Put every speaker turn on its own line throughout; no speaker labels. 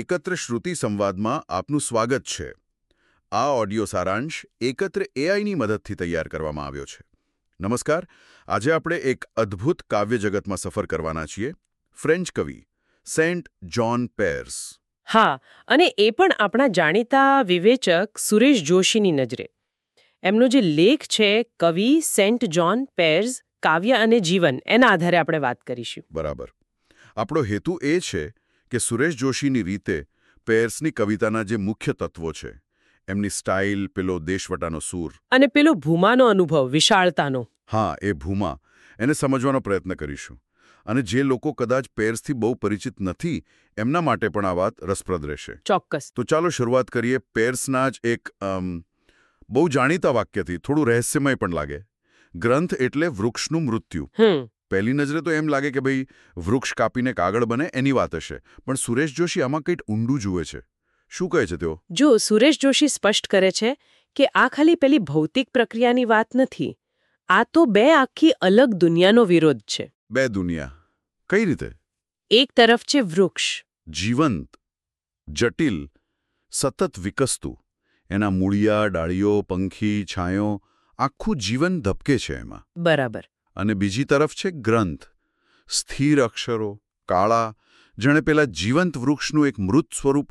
એકત્ર શ્રુતિ સંવાદમાં આપનું સ્વાગત છે. આ ઓડિયો સારાંશ એકત્ર એઆઈની મદદથી તૈયાર કરવામાં આવ્યો છે. નમસ્કાર. આજે આપણે એક અદ્ભુત કાવ્ય જગતમાં સફર કરવાના છીએ. ફ્રેન્ચ કવિ સેન્ટ જ્હોન પેર્સ.
હા, અને એ પણ આપણા જાણીતા વિવેચક સુરેશ જોશીની નજરે. એમનો જે લેખ છે કવિ સેન્ટ જ્હોન પેર્સ, કાવ્ય અને જીવન, એના આધારે આપણે વાત કરીશું.
બરાબર. આપણો હેતુ એ છે કે સુરેશ જોશીની રીતે પેર્સની કવિતાના જે મુખ્ય તત્વો છે, એમની સ્ટાઇલ, પેલો દેશવટાનો સૂર
અને પેલો ભૂમાનો અનુભવ, વિશાળતાનો.
હા, એ ભૂમા, એને સમજવાનો પ્રયત્ન કરીશું. અને જે લોકો કદાચ પેર્સથી બહુ પરિચિત નથી, એમના માટે પણ આ વાત રસપ્રદ રહેશે.
ચોક્કસ.
તો ચાલો શરૂઆત કરીએ પેર્સના જ એક બહુ જાણીતા વાક્યથી. થોડું રહસ્યમય પણ લાગે. ગ્રંથ એટલે વૃક્ષનું મૃત્યુ. પહેલી નજરે તો એમ લાગે કે ભાઈ વૃક્ષ કાપીને કાગળ બને એની વાત હશે, પણ સુરેશ જોશી આમાં કંઈક ઊંડું જુએ છે. શું કહે છે તેઓ?
જો સુરેશ જોશી સ્પષ્ટ કરે છે કે આ ખાલી પેલી ભૌતિક પ્રક્રિયાની વાત નથી. આ તો બે આખી અલગ દુનિયાનો વિરોધ છે.
બે દુનિયા? કઈ રીતે?
એક તરફ છે વૃક્ષ,
જીવંત, જટિલ, સતત વિકસતું. એના મૂળિયા, ડાળીઓ, પંખી, છાંયો, આખું જીવન ધબકે છે એમાં.
બરાબર.
અને બીજી તરફ છે ગ્રંથ, સ્થિર અક્ષરો, કાળા, જાણે પેલા જીવંત વૃક્ષનું એક મૃત સ્વરૂપ.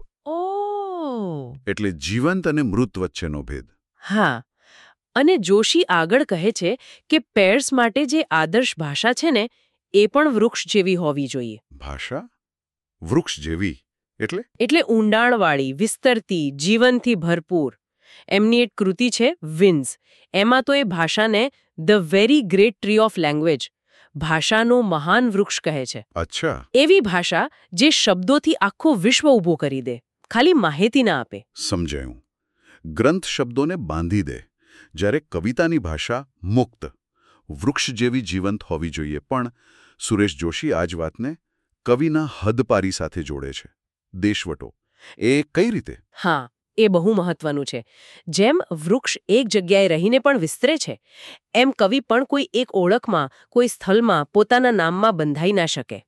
એટલે જીવંત અને મૃત વચ્ચેનો ભેદ.
હા, અને જોશી આગળ કહે છે કે પેર્સ માટે જે આદર્શ ભાષા છે ને, એ પણ વૃક્ષ જેવી હોવી જોઈએ.
ભાષા વૃક્ષ જેવી એટલે?
એટલે ઊંડાણવાળી, વિસ્તરતી, જીવનથી ભરપૂર. એમની એક કૃતિ છે વિન્સ. એમાં તો એ ભાષાને the very great tree of language, ભાષાનો મહાન વૃક્ષ કહે છે.
અચ્છા.
એવી ભાષા જે શબ્દોથી આખો વિશ્વ ઊભો કરી દે, ખાલી માહિતી ના આપે.
સમજાયું. ગ્રંથ શબ્દોને બાંધી દે, જ્યારે કવિતાની ભાષા મુક્ત, વૃક્ષ જેવી જીવંત હોવી જોઈએ. પણ સુરેશ જોશી આ જ વાતને કવિના હદપારી સાથે જોડે છે. દેશવટો. એ કઈ રીતે?
હા, એ બહુ મહત્વનું છે. જેમ વૃક્ષ એક જગ્યાએ રહીને પણ વિસ્તરે છે, એમ કવિ પણ કોઈ એક ઓળખમાં, કોઈ સ્થળમાં, પોતાના નામમાં બંધાઈ ના શકે.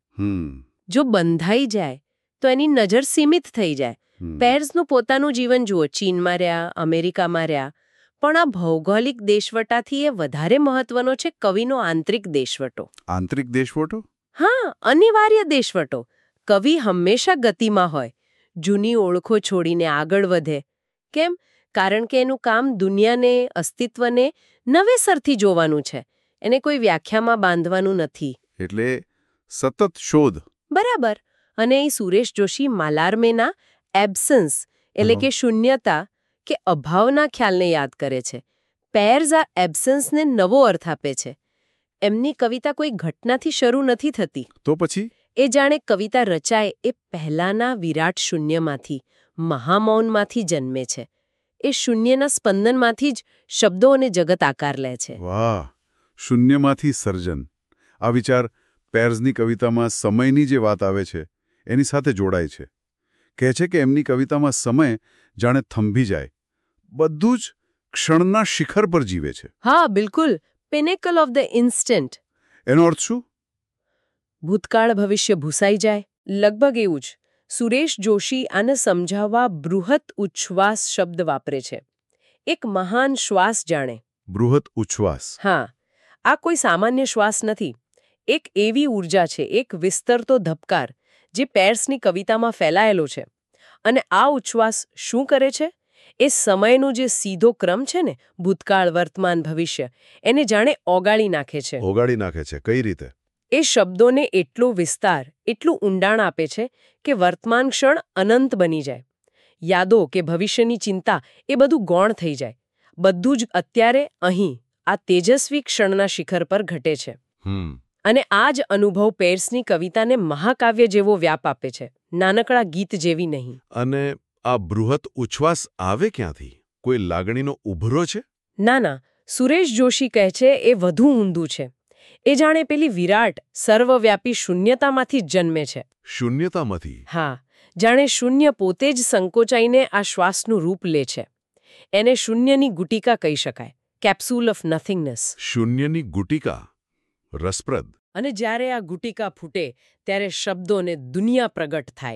જો બંધાઈ જાય તો એની નજર સીમિત થઈ જાય. પેર્સનું પોતાનું જીવન જુઓ, ચીનમાં રહ્યા, અમેરિકામાં રહ્યા, પણ આ ભૌગોલિક દેશવટાથી એ વધારે મહત્વનો છે કવિનો આંતરિક દેશવટો.
આંતરિક દેશવટો?
હા, અનિવાર્ય દેશવટો. કવિ હંમેશા ગતિમાં હોય, જૂની ઓળખો છોડીને આગળ વધે. કેમ? કારણ કે એનું કામ દુનિયાને, અસ્તિત્વને નવેસરથી જોવાનું છે. એને કોઈ વ્યાખ્યામાં બાંધવાનું નથી.
એટલે સતત શોધ.
બરાબર. અને એ સુરેશ જોશી માલાર્મેના એબ્સન્સ એટલે કે શૂન્યતા કે અભાવના ખ્યાલને યાદ કરે છે. પેર્સ આ એબ્સન્સને નવો અર્થ આપે છે. એમની કવિતા કોઈ ઘટનાથી શરૂ નથી થતી.
તો પછી? એ
જાણે કવિતા રચાય એ પહેલાના વિરાટ શૂન્યમાંથી, મહામૌનમાંથી જન્મે છે. એ શૂન્યના સ્પંદનમાંથી જ શબ્દો અને જગત આકાર લે છે.
વાહ! શૂન્યમાંથી સર્જન. આ વિચાર પેર્સની કવિતામાં સમયની જે વાત આવે છે એની સાથે જોડાય છે. કહે છે કે એમની કવિતામાં સમય જાણે થંભી જાય, બધું જ ક્ષણના શિખર પર જીવે છે.
હા, બિલકુલ. Pinnacle of the instant.
એનો અર્થ શું?
ભૂતકાળ ભવિષ્ય ભૂસાઈ જાય, લગભગ એવું જ. સુરેશ જોશી આને સમજાવવા બૃહત ઉચ્છ્વાસ શબ્દ વાપરે છે. એક મહાન શ્વાસ જાણે.
બૃહત ઉચ્છ્વાસ?
હા, આ કોઈ સામાન્ય શ્વાસ નથી. એક એવી ઊર્જા છે, એક વિસ્તરતો ધબકાર, જે પેર્સની કવિતામાં ફેલાયેલો છે. અને આ ઉચ્છ્વાસ શું કરે છે? એ સમયનો જે સીધો ક્રમ છે ને, ભૂતકાળ, વર્તમાન, ભવિષ્ય, એને જાણે ઓગાળી નાખે છે.
ઓગાળી નાખે છે? કઈ રીતે?
એ શબ્દોને એટલો વિસ્તાર, એટલું ઊંડાણ આપે છે કે વર્તમાન ક્ષણ અનંત બની જાય. યાદો કે ભવિષ્યની ચિંતા, એ બધું ગૌણ થઈ જાય. બધું જ અત્યારે, અહીં, આ તેજસ્વી ક્ષણના શિખર પર ઘટે છે. અને આ જ અનુભવ પેર્સની કવિતાને મહાકાવ્ય જેવો વ્યાપ આપે છે, નાનકડા ગીત જેવી નહીં.
અને આ બૃહત ઉચ્છ્વાસ આવે ક્યાંથી? કોઈ લાગણીનો ઉભરો છે?
ના ના, સુરેશ જોશી કહે છે એ વધુ ઊંધું છે. એ જાણે પેલી વિરાટ, સર્વવ્યાપી શૂન્યતામાંથી જ જન્મે છે.
શૂન્યતામાંથી?
હા, જાણે શૂન્ય પોતે જ સંકોચાઈને આ શ્વાસનું રૂપ લે છે. એને શૂન્યની ગુટિકા કહી શકાય, કેપ્સ્યુલ ઓફ નથિંગનેસ.
શૂન્યની ગુટિકા? રસપ્રદ.
અને જ્યારે આ ગુટિકા ફૂટે ત્યારે શબ્દોને દુનિયા પ્રગટ થાય.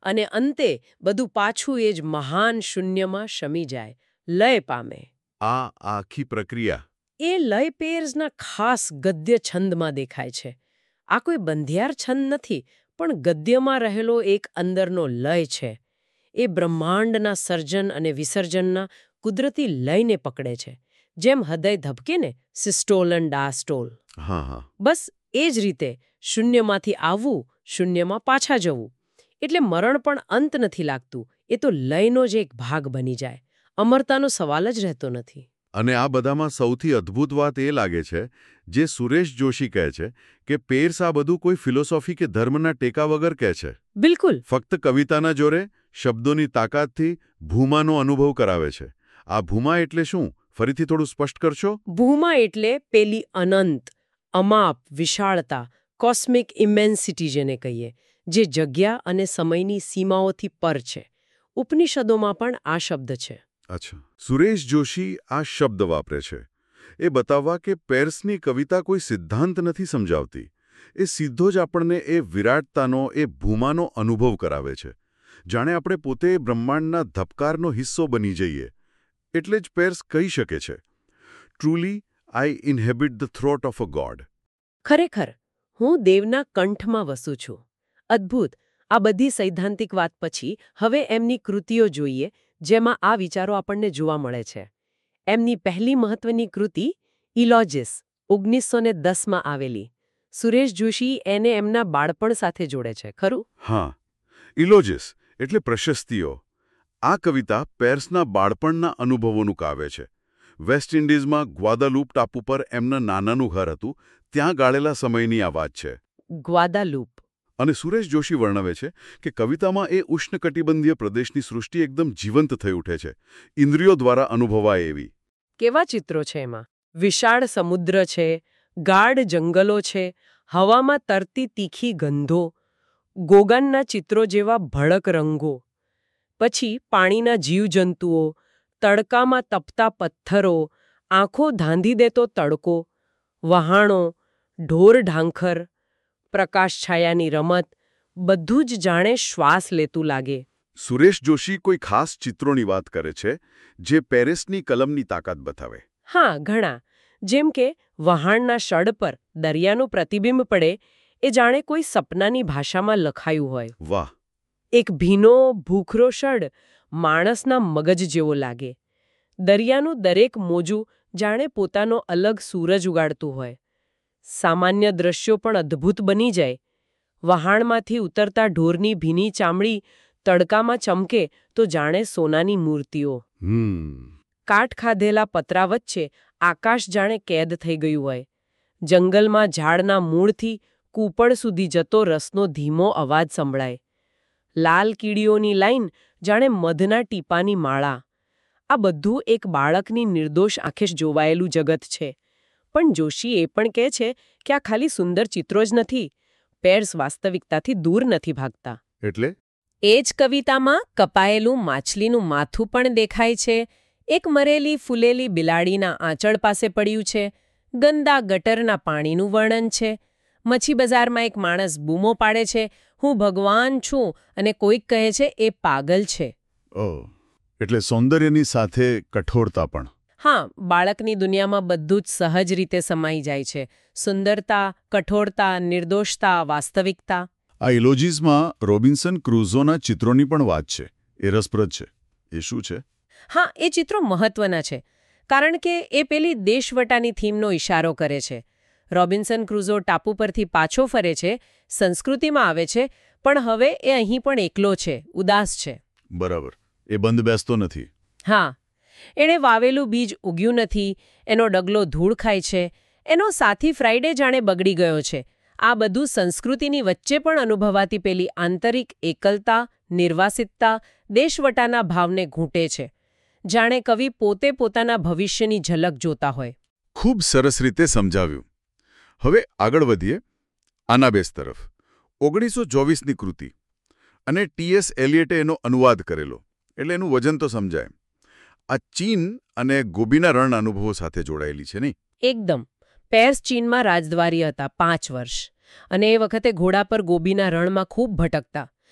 અને અંતે બધું પાછું એ જ મહાન શૂન્યમાં શમી જાય, લય પામે.
આ આખી પ્રક્રિયા
એ લય પેર્સના ખાસ ગદ્ય છંદમાં દેખાય છે. આ કોઈ બંધિયાર છંદ નથી, પણ ગદ્યમાં રહેલો એક અંદરનો લય છે. એ બ્રહ્માંડના સર્જન અને વિસર્જનના કુદરતી લયને પકડે છે. જેમ હૃદય ધબકે ને, સિસ્ટોલ અને ડાસ્ટોલ.
હા.
બસ એ જ રીતે શૂન્યમાંથી આવવું, શૂન્યમાં પાછા જવું. એટલે મરણ પણ અંત નથી લાગતું, એ તો લયનો જ એક ભાગ બની જાય. અમરતાનો સવાલ જ રહેતો નથી.
અને આ બધામાં સૌથી અદ્ભુત વાત એ લાગે છે, જે સુરેશ જોશી કહે છે, કે પેર્સ આ બધું કોઈ ફિલોસોફી કે ધર્મના ટેકા વગર કહે છે.
બિલકુલ.
ફક્ત કવિતાના જોરે, શબ્દોની તાકાતથી ભૂમાનો અનુભવ કરાવે છે. આ ભૂમા એટલે શું? ફરીથી થોડું સ્પષ્ટ કરશો?
ભૂમા એટલે પેલી અનંત, અમાપ વિશાળતા, કોસ્મિક ઇમેન્સિટી જેને કહીએ, જે જગ્યા અને સમયની સીમાઓથી પર છે. ઉપનિષદોમાં પણ આ શબ્દ છે.
અચ્છા. સુરેશ જોશી આ શબ્દ વાપરે છે એ બતાવવા કે પેર્સની કવિતા કોઈ સિદ્ધાંત નથી સમજાવતી. એ સીધો જ આપણને એ વિરાટતાનો, એ ભૂમાનો અનુભવ કરાવે છે. જાણે આપણે પોતે બ્રહ્માંડના ધબકારનો હિસ્સો બની જઈએ. એટલે જ પેર્સ કહી શકે છે, truly I inhabit the throat of a god.
ખરેખર, હું દેવના કંઠમાં વસું છું. અદ્ભુત. આ બધી સૈદ્ધાંતિક વાત પછી હવે એમની કૃતિઓ જોઈએ, જેમાં આ વિચારો આપણને જોવા મળે છે. એમની પહેલી મહત્વની કૃતિ ઇલોજિસ 1910માં આવેલી. સુરેશ જોશી એને એમના બાળપણ સાથે જોડે છે, ખરું?
હા, ઇલોજિસ એટલે પ્રશસ્તિઓ. આ કવિતા પેર્સના બાળપણના અનુભવોનું કાવ્ય છે. વેસ્ટ ઇન્ડિઝમાં ગ્વાદાલુપ ટાપુ પર એમના નાનાનું ઘર હતું, ત્યાં ગાળેલા સમયની આ વાત છે.
ગ્વાદાલુપ.
અને સુરેશ જોશી વર્ણવે છે કે કવિતામાં એ ઉષ્ણકટિબંધીય પ્રદેશની સૃષ્ટિ એકદમ જીવંત થઈ ઉઠે છે, ઇન્દ્રિયો દ્વારા અનુભવાય એવી.
કેવા ચિત્રો છે એમાં? વિશાળ સમુદ્ર છે, ગાઢ જંગલો છે, હવામાં તરતી તીખી ગંધો, ગોગાનના ચિત્રો જેવા ભડક રંગો. પછી પાણીના જીવજંતુઓ, તડકામાં તપતા પથ્થરો, આંખો ધાંધી દેતો તડકો, વહાણો, ઢોર ઢાંખર, પ્રકાશ છાયાની રમત, બધું જ જાણે શ્વાસ લેતું લાગે.
સુરેશ જોશી કોઈ ખાસ ચિત્રોની વાત કરે છે, જે પેરિસની કલમની તાકાત બતાવે.
હા, ઘણા. જેમ કે વહાણના શડ પર દરિયાનું પ્રતિબિંબ પડે, એ જાણે કોઈ સપનાની ભાષામાં લખાયું હોય.
વાહ.
એક ભીનો, ભૂખરો શડ માણસના મગજ જેવો લાગે. દરિયાનું દરેક મોજું જાણે પોતાનો અલગ સૂરજ ઉગાડતું હોય. સામાન્ય દ્રશ્યો પણ અદ્ભુત બની જાય. વહાણમાંથી ઉતરતા ઢોરની ભીની ચામડી તડકામાં ચમકે તો જાણે સોનાની મૂર્તિઓ. કાટ ખાધેલા પતરા વચ્ચે આકાશ જાણે કેદ થઈ ગયું હોય. જંગલમાં ઝાડના મૂળથી કૂપળ સુધી જતો રસનો ધીમો અવાજ સંભળાય. લાલ કીડીઓની લાઈન જાણે મધના ટીપાની માળા. આ બધું એક બાળકની નિર્દોષ આંખે જોવાયેલું જગત છે. પણ જોશી એ પણ કહે છે કે આ ખાલી સુંદર ચિત્રો જ નથી. પેર્સ વાસ્તવિકતાથી દૂર નથી ભાગતા.
એટલે?
એ જ કવિતામાં કપાયેલું માછલીનું માથું પણ દેખાય છે. એક મરેલી ફૂલેલી બિલાડીના આંચળ પાસે પડ્યું છે. ગંદા ગટરના પાણીનું વર્ણન છે. મચ્છી બજારમાં એક માણસ બૂમો પાડે છે, હું ભગવાન છું, અને કોઈક કહે છે એ પાગલ છે.
એટલે સૌંદર્યની સાથે કઠોરતા પણ.
હા, બાળકની દુનિયામાં બધું જ સહજ રીતે સમાઈ જાય છે. સુંદરતા, કઠોરતા, નિર્દોષતા, વાસ્તવિકતા.
આ ઇલોજીસમાં રોબિન્સન ક્રુઝોના ચિત્રોની પણ વાત છે. એ રસપ્રદ છે. એ શું છે?
હા, એ ચિત્રો મહત્વના છે, કારણ કે એ પેલી દેશવટાની થીમનો ઇશારો કરે છે. રોબિન્સન ક્રુઝો ટાપુ પરથી પાછો ફરે છે, સંસ્કૃતિમાં આવે છે, પણ હવે એ અહીં પણ એકલો છે, ઉદાસ છે.
બરાબર. એ બંધ બેસતો નથી.
હા, એણે વાવેલું બીજ ઉગ્યું નથી, એનો ડગલો ધૂળ ખાય છે, એનો સાથી ફ્રાઈડે જાણે બગડી ગયો છે. આ બધું સંસ્કૃતિની વચ્ચે પણ અનુભવાતી પેલી આંતરિક એકલતા, નિર્વાસિતતા, દેશવટાના ભાવને ઘૂંટે છે. જાણે કવિ પોતે પોતાના ભવિષ્યની ઝલક જોતા હોય.
ખૂબ સરસ રીતે સમજાવ્યું. હવે આગળ વધીએ આના બેઝ તરફ. 1924ની કૃતિ અને ટી.એસ. એલિયટે એનો અનુવાદ કરેલો, એટલે એનું વજન તો સમજાય. આ ચીન અને ગોબીના રણ અનુભવો સાથે જોડાયેલી છે નહીં?
એકદમ. પેર્સ ચીનમાં રાજદ્વારી હતા 5 વર્ષ, અને એ વખતે ઘોડા પર ગોબીના રણમાં ખૂબ ભટકતા.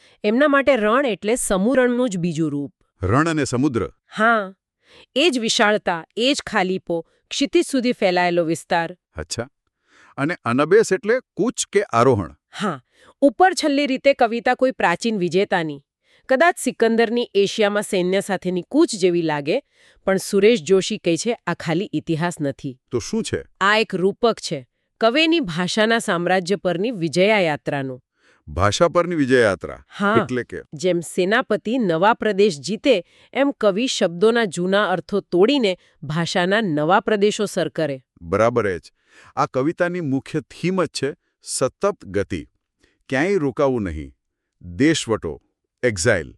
એમના માટે રણ એટલે સમુરણનું જ બીજું રૂપ.
રણ અને સમુદ્ર.
હા, એ જ વિશાળતા, એ જ ખાલીપો, ક્ષિતિજ સુધી ફેલાયેલો વિસ્તાર.
અચ્છા. અને અનબેસ એટલે કૂચ કે આરોહણ.
હા, ઉપર છેલ્લી રીતે કવિતા કોઈ પ્રાચીન વિજેતાની, કદાચ સિકંદરની એશિયામાં સૈન્ય સાથેની કૂચ જેવી લાગે, પણ સુરેશ જોશી કહે છે આ ખાલી ઇતિહાસ નથી.
તો શું છે?
આ એક રૂપક છે, કવિની ભાષાના સામ્રાજ્ય પરની વિજયા યાત્રાનું.
ભાષા પરની વિજયયાત્રા.
હા,
એટલે કે
જેમ સેનાપતિ નવા પ્રદેશ જીતે એમ કવિ શબ્દોના જૂના અર્થો તોડીને ભાષાના નવા પ્રદેશો સર કરે.
બરાબર જ. આ કવિતાની મુખ્ય થીમ જ છે સતત ગતિ, ક્યાંય રોકાવું નહીં, દેશવટો, એક્ઝાઇલ.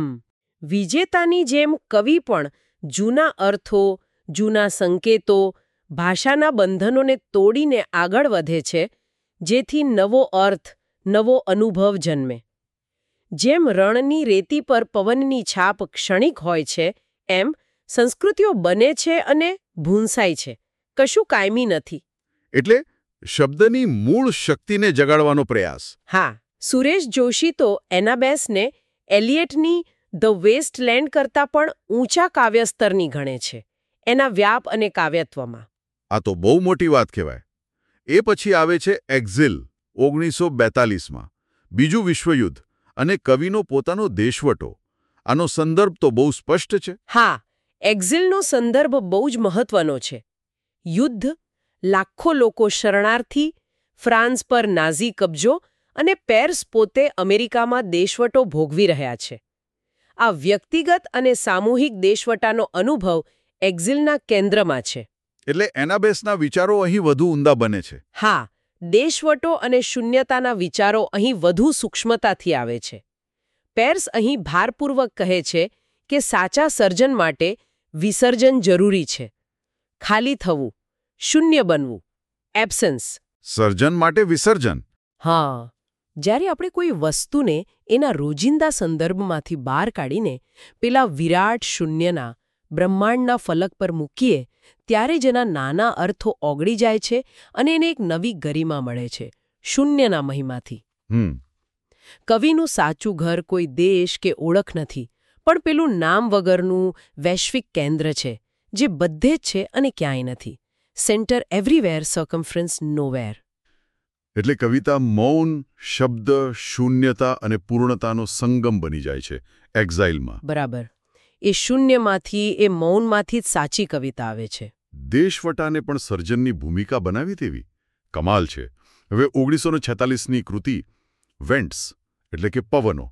વિજેતાની જેમ કવિ પણ જૂના અર્થો, જૂના સંકેતો, ભાષાના બંધનોને તોડીને આગળ વધે છે, જેથી નવો અર્થ, નવો અનુભવ જન્મે. જેમ રણની રેતી પર પવનની છાપ ક્ષણિક હોય છે, એમ સંસ્કૃતિઓ બને છે અને ભૂંસાય છે, કશું કાયમી નથી.
એટલે શબ્દની મૂળ શક્તિને જગાડવાનો પ્રયાસ.
હા, સુરેશ જોશી તો એનાબેસને એલિયટની ધ વેસ્ટલેન્ડ કરતાં પણ ઊંચા કાવ્યસ્તરની ગણે છે, એના વ્યાપ અને કાવ્યત્વમાં.
આ તો બહુ મોટી વાત કહેવાય. એ પછી આવે છે એક્ઝિલ 1942માં, બીજું વિશ્વયુદ્ધ અને કવિનો પોતાનો દેશવટો. આનો સંદર્ભ તો બહુ સ્પષ્ટ છે.
હા, એક્ઝિલનો સંદર્ભ બહુ જ મહત્વનો છે. યુદ્ધ, લાખો લોકો શરણાર્થી, ફ્રાન્સ પર નાઝી કબજો અને પેર્સ પોતે અમેરિકામાં દેશવટો ભોગવી રહ્યા છે. આ વ્યક્તિગત અને સામૂહિક દેશવટાનો અનુભવ એક્ઝિલના કેન્દ્રમાં છે.
એટલે એનાબેસના વિચારો અહીં વધુ ઊંડા બને છે.
હા, દેશવટો અને શૂન્યતાના વિચારો અહીં વધુ સૂક્ષ્મતાથી આવે છે. પેર્સ અહીં ભારપૂર્વક કહે છે કે સાચા સર્જન માટે વિસર્જન જરૂરી છે. ખાલી થવું, શૂન્ય બનવું, એબ્સન્સ.
સર્જન માટે વિસર્જન.
હા, જ્યારે આપણે કોઈ વસ્તુને એના રોજિંદા સંદર્ભમાંથી બહાર કાઢીને પેલા વિરાટ શૂન્યના, બ્રહ્માંડના ફલક પર મૂકીએ, ત્યારે જેના નાના અર્થો ઓગળી જાય છે અને એને એક નવી ગરિમા મળે છે, શૂન્યના મહિમાથી. કવિનું સાચું ઘર કોઈ દેશ કે ઓળખ નથી, પણ પેલું નામ વગરનું વૈશ્વિક કેન્દ્ર છે, જે બધે જ છે અને ક્યાંય નથી. Centre everywhere, circumference nowhere.
એટલે કવિતા મૌન, શબ્દ, શૂન્યતા અને પૂર્ણતાનો સંગમ બની જાય છે એક્ઝાઇલમાં.
બરાબર. એ શૂન્યમાંથી, એ મૌનમાંથી જ સાચી કવિતા આવે છે.
દેશવટાને પણ સર્જનની ભૂમિકા બનાવી તેવી કમાલ છે. હવે 1946ની કૃતિ વેન્ટ્સ એટલે કે પવનો.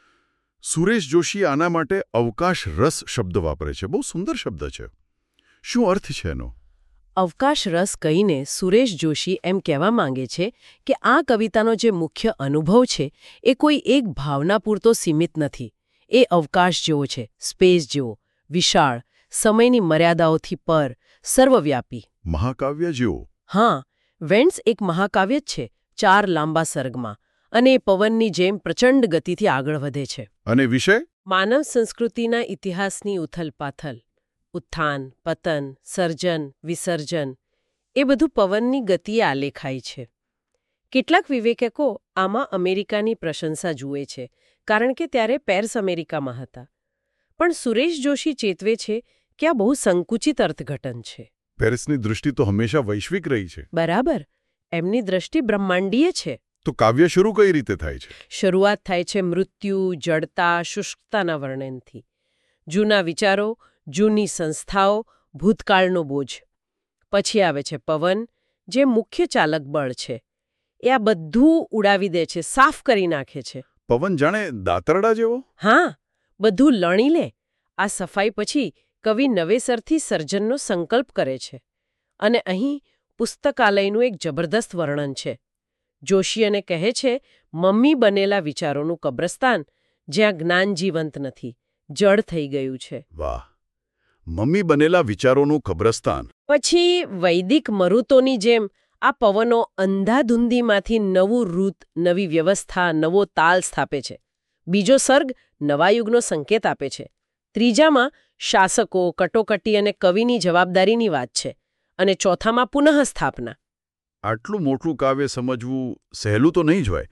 સુરેશ જોશી આના માટે અવકાશ રસ શબ્દ વાપરે છે. બહુ સુંદર શબ્દ છે. શું અર્થ છે એનો?
અવકાશ રસ કહીને સુરેશ જોશી એમ કહેવા માંગે છે કે આ કવિતાનો જે મુખ્ય અનુભવ છે એ કોઈ એક ભાવના પૂરતો સીમિત નથી. એ અવકાશ જેવો છે, સ્પેસ જેવો, વિશાળ, સમયની મર્યાદાઓથી પર, સર્વવ્યાપી.
મહાકાવ્ય જેવો.
હા, વેન્ટ્સ એક મહાકાવ્ય જ છે, 4 લાંબા સર્ગમાં, અને એ પવનની જેમ પ્રચંડ ગતિથી આગળ વધે છે.
અને વિષય? માનવ
સંસ્કૃતિના ઇતિહાસની ઉથલપાથલ, ઉત્થાન, પતન, સર્જન, વિસર્જન, એ બધું પવનની ગતિએ આલેખાય છે. કેટલાક વિવેચકો આમાં અમેરિકાની પ્રશંસા જુએ છે, કારણ કે ત્યારે પેર્સ અમેરિકામાં હતા. પણ સુરેશ જોશી ચેતવે છે કે આ બહુ સંકુચિત અર્થઘટન છે.
પેરિસની દૃષ્ટિ તો હંમેશા વૈશ્વિક રહી છે.
બરાબર. એમની દૃષ્ટિ બ્રહ્માંડીય છે.
તો કાવ્ય શરૂ કઈ રીતે થાય છે?
શરૂઆત થાય છે મૃત્યુ, જડતા, શુષ્કતાના વર્ણનથી. જૂના વિચારો, જૂની સંસ્થાઓ, ભૂતકાળનો બોજ. પછી આવે છે પવન, જે મુખ્ય ચાલક બળ છે. એ આ બધું ઉડાવી દે છે, સાફ કરી નાખે છે.
પવન જાણે દાતરડા જેવો?
હા, બધું લણી લે. આ સફાઈ પછી કવિ નવેસરથી સર્જનનો સંકલ્પ કરે છે. અને અહીં પુસ્તકાલયનું એક જબરદસ્ત વર્ણન છે. જોશીને કહે છે, મમ્મી બનેલા વિચારોનું કબ્રસ્તાન, જ્યાં જ્ઞાન જીવંત નથી, જડ થઈ ગયું છે.
વાહ! મમ્મી બનેલા વિચારોનું કબ્રસ્તાન.
પછી વૈદિક મરુતોની જેમ આ પવનો અંધાધૂંધીમાંથી નવું રૂત, નવી વ્યવસ્થા, નવો તાલ સ્થાપે છે. બીજો સર્ગ નવા યુગનો સંકેત આપે છે. ત્રીજામાં શાસકો, કટોકટી અને કવિની જવાબદારીની વાત છે. અને ચોથામાં પુનઃસ્થાપના.
આટલું મોટું કાવ્ય સમજવું સહેલું તો નહીં જ હોય.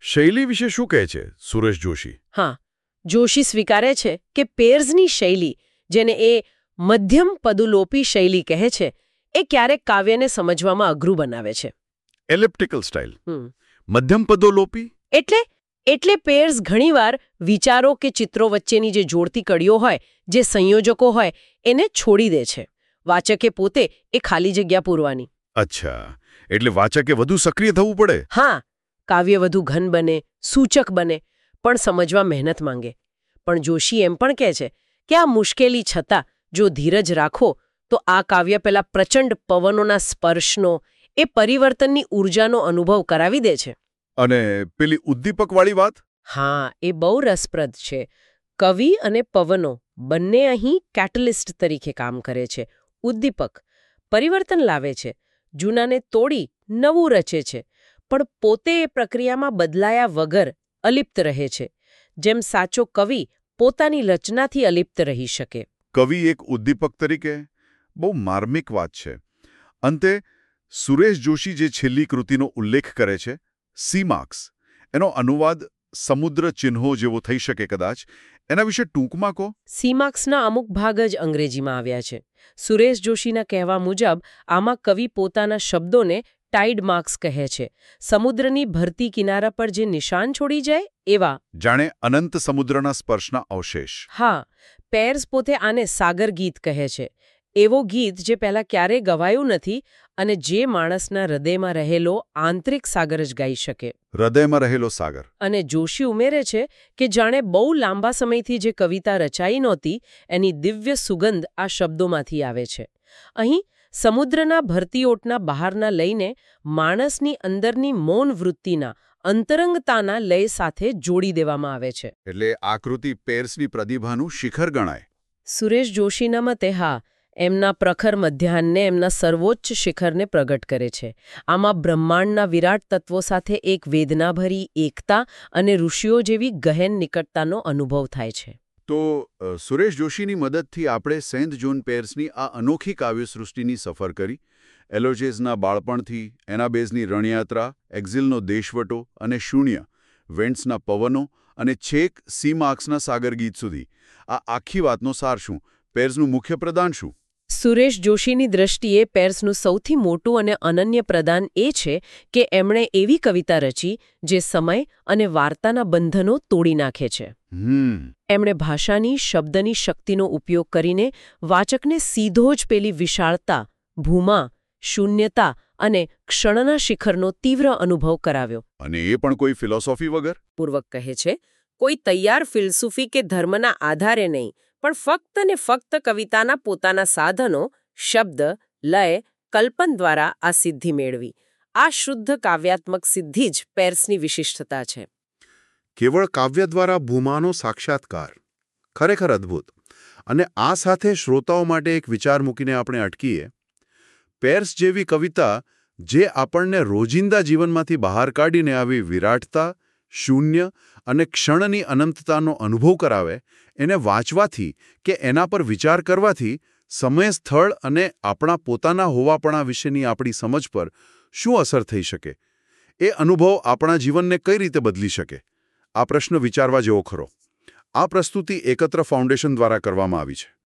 શૈલી વિશે શું કહે છે સુરેશ જોશી?
હા, જોશી સ્વીકારે છે કે પેર્સની શૈલી, જેને એ મધ્યમ પદુલોપી શૈલી કહે છે, એ ક્યારેક કાવ્યને સમજવામાં અઘરું બનાવે છે.
એલિપ્ટિકલ સ્ટાઇલ, મધ્યમ પદોલોપી
એટલે પેર્સ ઘણીવાર વિચારો કે ચિત્રો વચ્ચેની જે જોડતી કડીઓ હોય, જે સંયોજકો હોય, એને છોડી દે છે. વાચકે પોતે એ ખાલી જગ્યા પૂરવાની.
અચ્છા, એટલે વાચકે વધુ સક્રિય થવું પડે.
હા, કાવ્ય વધુ ઘન બને, સૂચક બને, પણ સમજવા મહેનત માંગે. પણ જોશી એમ પણ કહે છે કે આ મુશ્કેલી છતાં જો ધીરજ રાખો તો આ કાવ્ય પેલા પ્રચંડ પવનોના સ્પર્શનો, એ પરિવર્તનની ઊર્જાનો અનુભવ કરાવી દે છે.
અને પેલી ઉદ્દીપકવાળી વાત?
હા, એ બહુ રસપ્રદ છે. કવિ અને પવનો બંને અહીં કેટલિસ્ટ તરીકે કામ કરે છે. ઉદ્દીપક પરિવર્તન લાવે છે, જૂનાને તોડી નવું રચે છે, પણ પોતે એ પ્રક્રિયામાં બદલાયા વગર અલિપ્ત રહે છે, જેમ સાચો કવિ પોતાની રચનાથી અલિપ્ત રહી શકે.
કવિ એક ઉદ્દીપક તરીકે, બહુ માર્મિક વાત છે. અંતે સુરેશ જોશી જે છેલ્લી કૃતિનો ઉલ્લેખ કરે છે, સી માર્ક્સ, એનો અનુવાદ સમુદ્ર ચિહ્નો જેવો થઈ શકે કદાચ, એના વિશે ટૂંકમાં કહો.
સી માર્ક્સના અમુક ભાગ જ અંગ્રેજીમાં આવ્યા છે. સુરેશ જોશીના કહેવા મુજબ આમાં કવિ પોતાના શબ્દોને ટાઇડ માર્ક્સ કહે છે. સમુદ્રની ભરતી કિનારા પર જે નિશાન છોડી જાય એવા.
જાણે અનંત સમુદ્રના સ્પર્શના અવશેષ.
હા, પેર્સ પોતે આને સાગર ગીત કહે છે. એવો ગીત જે પહેલા ક્યારેય ગવાયું નથી અને જે માણસના હૃદયમાં રહેલો આંતરિક સાગર જ ગાઈ શકે.
હૃદયમાં રહેલો સાગર.
અને જોશી ઉમેરે છે કે જાણે બહુ લાંબા સમયથી જે કવિતા રચાઈ નહોતી, એની દિવ્ય સુગંધ આ શબ્દોમાંથી આવે છે. અહીં સમુદ્રના ભરતીઓટના બહારના લઈને માણસની અંદરની મૌન વૃત્તિના, અંતરંગતાના લય સાથે જોડી દેવામાં આવે છે.
એટલે આકૃતિ પેર્સની પ્રતિભાનું શિખર ગણાય.
સુરેશ જોશીના મતે હા, એમના પ્રખર મધ્યાહનને, એમના સર્વોચ્ચ શિખરને પ્રગટ કરે છે. આમાં બ્રહ્માંડના વિરાટ તત્વો સાથે એક વેદનાભરી એકતા અને ઋષિઓ જેવી ગહેન નિકટતાનો અનુભવ થાય છે.
તો સુરેશ જોશીની મદદથી આપણે સેન્ટ જોન પેર્સની આ અનોખી કાવ્યસૃષ્ટિની સફર કરી. એલોજેસના બાળપણથી એનાબેઝની રણયાત્રા, એક્ઝિલનો દેશવટો અને શૂન્ય, વેન્ટ્સના પવનો અને છેક સી માર્ક્સના સાગર ગીત સુધી. આ આખી વાતનો સાર શું? પેર્સનું મુખ્ય પ્રદાન શું?
સુરેશ જોશીની દ્રષ્ટિએ પેર્સનું સૌથી મોટું અને અનન્ય પ્રદાન એ છે કે એમણે એવી કવિતા રચી જે સમય અને વાર્તાના બંધનો તોડી નાખે છે. એમણે ભાષાની, શબ્દની શક્તિનો ઉપયોગ કરીને વાચકને સીધો જ પેલી વિશાળતા, ભૂમા, શૂન્યતા અને ક્ષણના શિખરનો તીવ્ર અનુભવ કરાવ્યો.
અને એ પણ કોઈ ફિલોસોફી વગર?
પૂર્વક કહે છે, કોઈ તૈયાર ફિલસૂફી કે ધર્મના આધારે નહીં, પણ ફક્ત ને ફક્ત કવિતાના પોતાના સાધનો, શબ્દ, લય, કલ્પન દ્વારા આ સિદ્ધિ મેળવી. આ શુદ્ધ કાવ્યાત્મક સિદ્ધિ જ પેર્સની વિશિષ્ટતા છે.
કેવળ કાવ્ય દ્વારા ભૂમાનો સાક્ષાત્કાર. ખરેખર અદ્ભુત. અને આ સાથે શ્રોતાઓ માટે એક વિચાર મૂકીને આપણે અટકીએ. પેર્સ જેવી કવિતા જે આપણને રોજિંદા જીવનમાંથી બહાર કાઢીને આવી વિરાટતા, શૂન્ય અને ક્ષણની અનંતતાનો અનુભવ કરાવે, એને વાંચવાથી કે એના પર વિચાર કરવાથી સમય, સ્થળ અને આપણા પોતાના હોવાપણા વિશેની આપણી સમજ પર શું અસર થઈ શકે? એ અનુભવ આપણા જીવનને કઈ રીતે બદલી શકે? આ પ્રશ્ન વિચારવા જેવો ખરો. આ પ્રસ્તુતિ એકત્ર ફાઉન્ડેશન દ્વારા કરવામાં આવી છે.